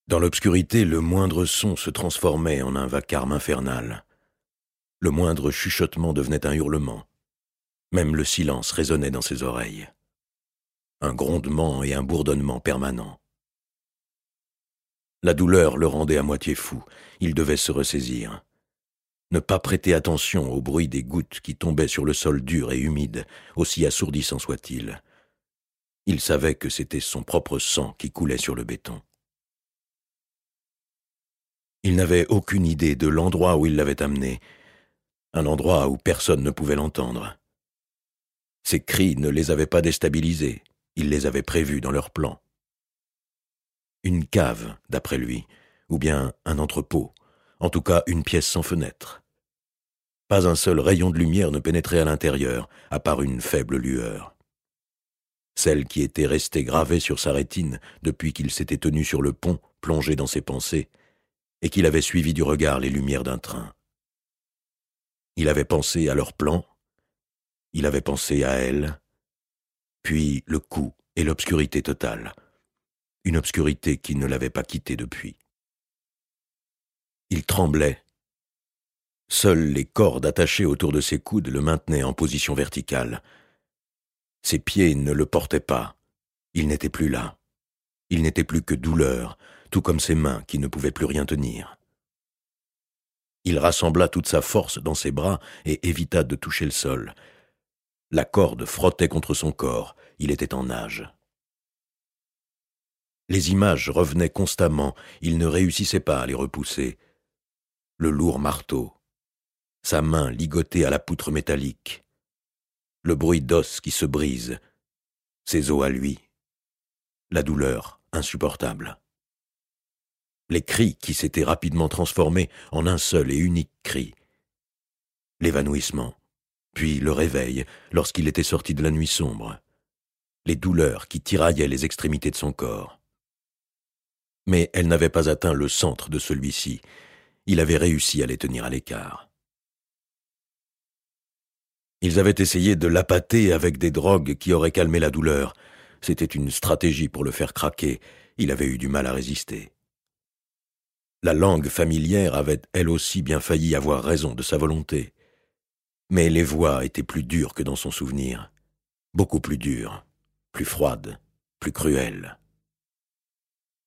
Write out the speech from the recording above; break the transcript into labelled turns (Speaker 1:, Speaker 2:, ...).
Speaker 1: Dans l'obscurité, le moindre son se transformait en un vacarme infernal. Le moindre chuchotement devenait un hurlement. Même le silence résonnait dans ses oreilles. Un grondement et un bourdonnement permanents. La douleur le rendait à moitié fou. Il devait se ressaisir. Ne pas prêter attention au bruit des gouttes qui tombaient sur le sol dur et humide, aussi assourdissant soit-il. Il savait que c'était son propre sang qui coulait sur le béton. Il n'avait aucune idée de l'endroit où il l'avait amené, un endroit où personne ne pouvait l'entendre. Ses cris ne les avaient pas déstabilisés, il les avait prévus dans leur plan. Une cave, d'après lui, ou bien un entrepôt, en tout cas une pièce sans fenêtre. Pas un seul rayon de lumière ne pénétrait à l'intérieur, à part une faible lueur. Celle qui était restée gravée sur sa rétine depuis qu'il s'était tenu sur le pont, plongé dans ses pensées, et qu'il avait suivi du regard les lumières d'un train. Il avait pensé à leur plan, il avait pensé à elle, puis le coup et l'obscurité totale, une obscurité qui ne l'avait pas quitté depuis. Il tremblait. Seules les cordes attachées autour de ses coudes le maintenaient en position verticale. Ses pieds ne le portaient pas. Il n'était plus là. Il n'était plus que douleur, tout comme ses mains qui ne pouvaient plus rien tenir. Il rassembla toute sa force dans ses bras et évita de toucher le sol. La corde frottait contre son corps. Il était en nage. Les images revenaient constamment. Il ne réussissait pas à les repousser. Le lourd marteau, sa main ligotée à la poutre métallique, le bruit d'os qui se brise, ses os à lui, la douleur insupportable. Les cris qui s'étaient rapidement transformés en un seul et unique cri. L'évanouissement, puis le réveil lorsqu'il était sorti de la nuit sombre. Les douleurs qui tiraillaient les extrémités de son corps. Mais elles n'avaient pas atteint le centre de celui-ci. Il avait réussi à les tenir à l'écart. Ils avaient essayé de l'appâter avec des drogues qui auraient calmé la douleur. C'était une stratégie pour le faire craquer. Il avait eu du mal à résister. La langue familière avait elle aussi bien failli avoir raison de sa volonté. Mais les voix étaient plus dures que dans son souvenir. Beaucoup plus dures, plus froides, plus cruelles.